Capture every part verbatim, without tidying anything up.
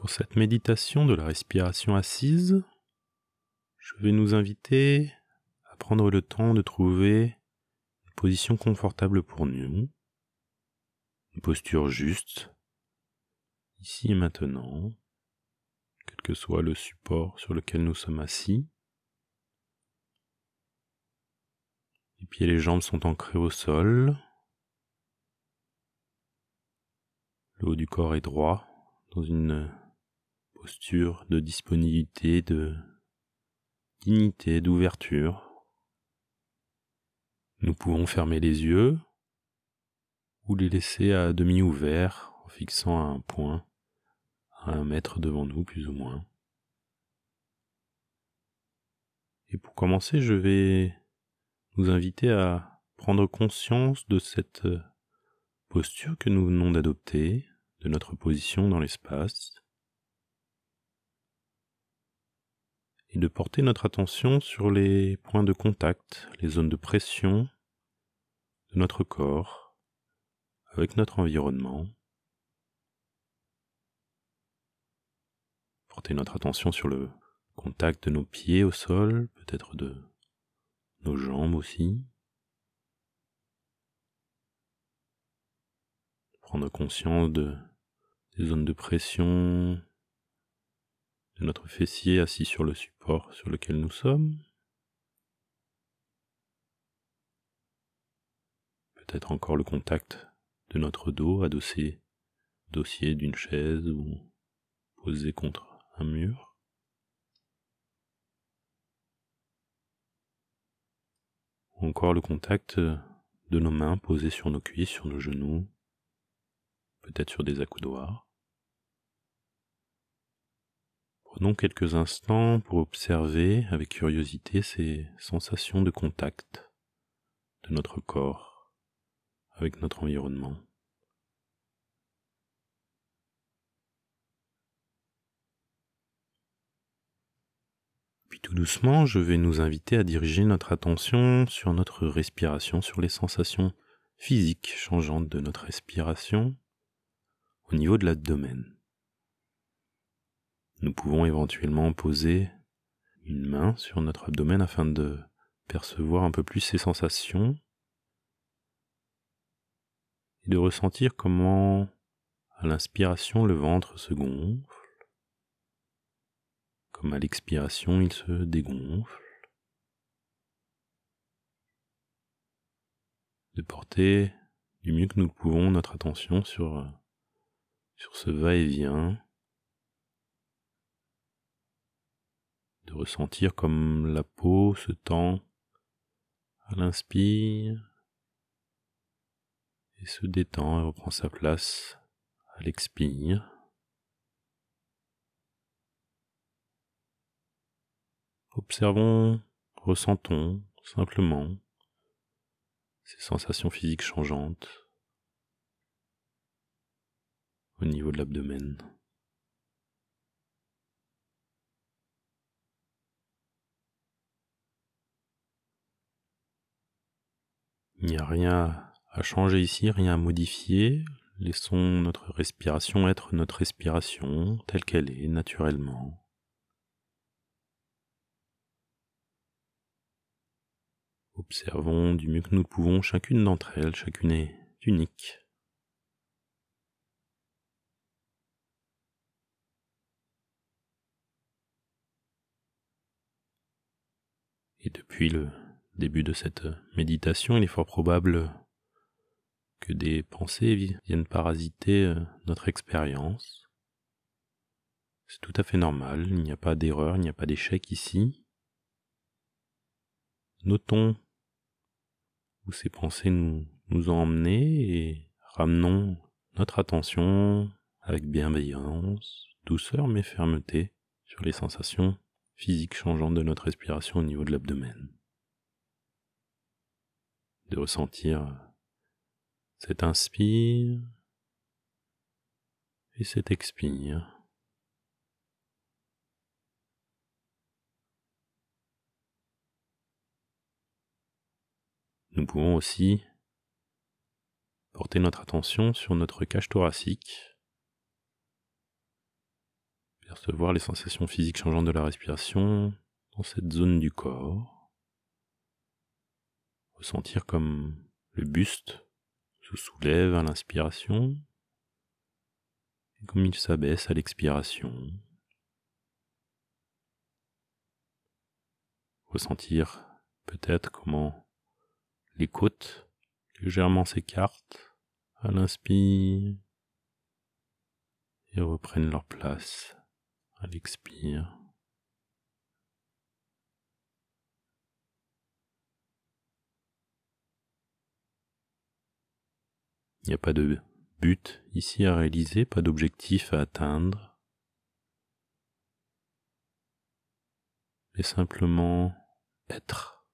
Pour cette méditation de la respiration assise, je vais nous inviter à prendre le temps de trouver une position confortable pour nous, une posture juste, ici et maintenant, quel que soit le support sur lequel nous sommes assis. Les pieds et les jambes sont ancrés au sol, le haut du corps est droit, dans une posture de disponibilité, de dignité, d'ouverture. Nous pouvons fermer les yeux ou les laisser à demi ouverts en fixant un point à un mètre devant nous plus ou moins. Et pour commencer, je vais nous inviter à prendre conscience de cette posture que nous venons d'adopter, de notre position dans l'espace, et de porter notre attention sur les points de contact, les zones de pression de notre corps avec notre environnement. Porter notre attention sur le contact de nos pieds au sol, peut-être de nos jambes aussi. Prendre conscience de, des zones de pression de notre fessier assis sur le support sur lequel nous sommes. Peut-être encore le contact de notre dos adossé au dossier d'une chaise ou posé contre un mur. Ou encore le contact de nos mains posées sur nos cuisses, sur nos genoux, peut-être sur des accoudoirs. Prenons quelques instants pour observer avec curiosité ces sensations de contact de notre corps avec notre environnement. Puis tout doucement, je vais nous inviter à diriger notre attention sur notre respiration, sur les sensations physiques changeantes de notre respiration au niveau de l'abdomen. Nous pouvons éventuellement poser une main sur notre abdomen afin de percevoir un peu plus ces sensations et de ressentir comment, à l'inspiration, le ventre se gonfle, comme à l'expiration, il se dégonfle. De porter du mieux que nous le pouvons notre attention sur, sur ce va-et-vient, de ressentir comme la peau se tend à l'inspire et se détend et reprend sa place à l'expire. Observons, ressentons simplement ces sensations physiques changeantes au niveau de l'abdomen. Il n'y a rien à changer ici, rien à modifier. Laissons notre respiration être notre respiration telle qu'elle est, naturellement. Observons du mieux que nous le pouvons chacune d'entre elles, chacune est unique. Et depuis le début de cette méditation, il est fort probable que des pensées viennent parasiter notre expérience. C'est tout à fait normal, il n'y a pas d'erreur, il n'y a pas d'échec ici. Notons où ces pensées nous, nous ont emmenés et ramenons notre attention avec bienveillance, douceur mais fermeté sur les sensations physiques changeantes de notre respiration au niveau de l'abdomen. De ressentir cet inspire et cet expire. Nous pouvons aussi porter notre attention sur notre cage thoracique, percevoir les sensations physiques changeantes de la respiration dans cette zone du corps. Ressentir comme le buste se soulève à l'inspiration et comme il s'abaisse à l'expiration. Ressentir peut-être comment les côtes légèrement s'écartent à l'inspire et reprennent leur place à l'expire. Il n'y a pas de but ici à réaliser, pas d'objectif à atteindre, mais simplement être.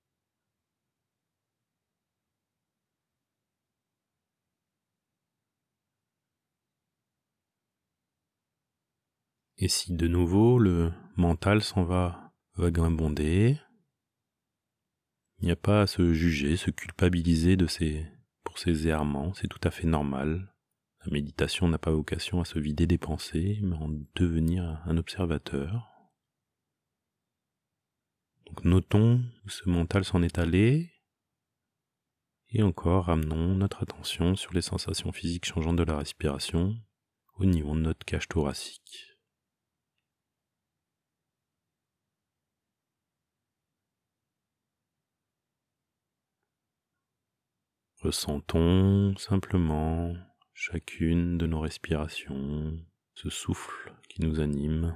Et si de nouveau le mental s'en va vagabonder, il n'y a pas à se juger, se culpabiliser de ces, pour ces errements, c'est tout à fait normal. La méditation n'a pas vocation à se vider des pensées, mais en devenir un observateur. Donc notons où ce mental s'en est allé, et encore ramenons notre attention sur les sensations physiques changeantes de la respiration au niveau de notre cage thoracique. Ressentons simplement chacune de nos respirations, ce souffle qui nous anime.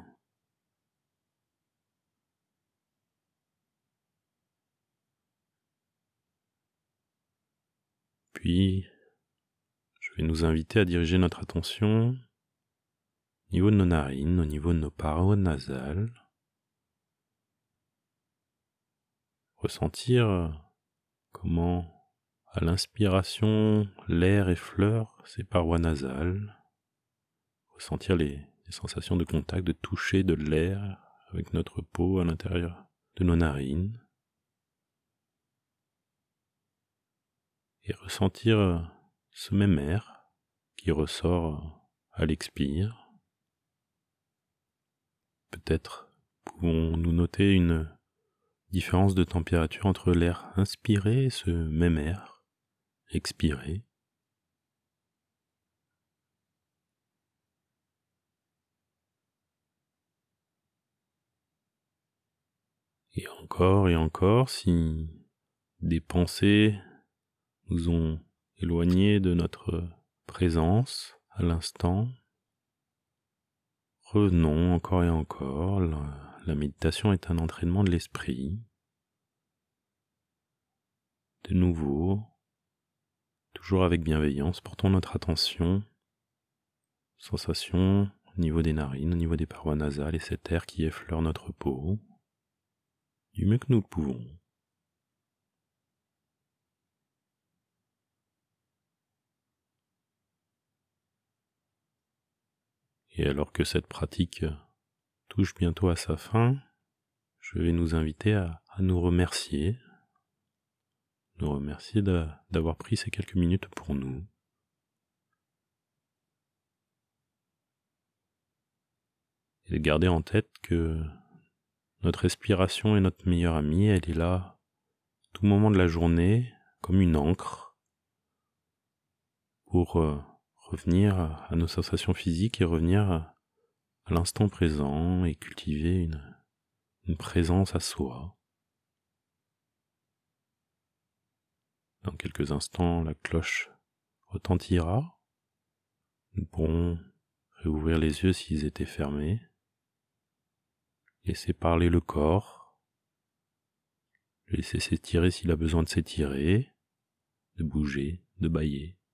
Puis, je vais nous inviter à diriger notre attention au niveau de nos narines, au niveau de nos parois nasales. Ressentir comment, à l'inspiration, l'air effleure ces parois nasales. Ressentir les, les sensations de contact, de toucher de l'air avec notre peau à l'intérieur de nos narines. Et ressentir ce même air qui ressort à l'expire. Peut-être pouvons-nous noter une différence de température entre l'air inspiré et ce même air expiré. Et encore et encore, si des pensées nous ont éloignés de notre présence à l'instant, revenons encore et encore. La, la méditation est un entraînement de l'esprit. De nouveau, toujours avec bienveillance, portons notre attention aux sensations au niveau des narines, au niveau des parois nasales et cet air qui effleure notre peau du mieux que nous le pouvons. Et alors que cette pratique touche bientôt à sa fin, je vais nous inviter à, à nous remercier, nous remercier de, d'avoir pris ces quelques minutes pour nous. Et de garder en tête que notre respiration est notre meilleure amie, elle est là à tout moment de la journée comme une encre pour euh, revenir à nos sensations physiques et revenir à, à l'instant présent et cultiver une, une présence à soi. Dans quelques instants, la cloche retentira. Nous pourrons réouvrir les yeux s'ils étaient fermés. Laisser parler le corps. Le laisser s'étirer s'il a besoin de s'étirer, de bouger, de bâiller.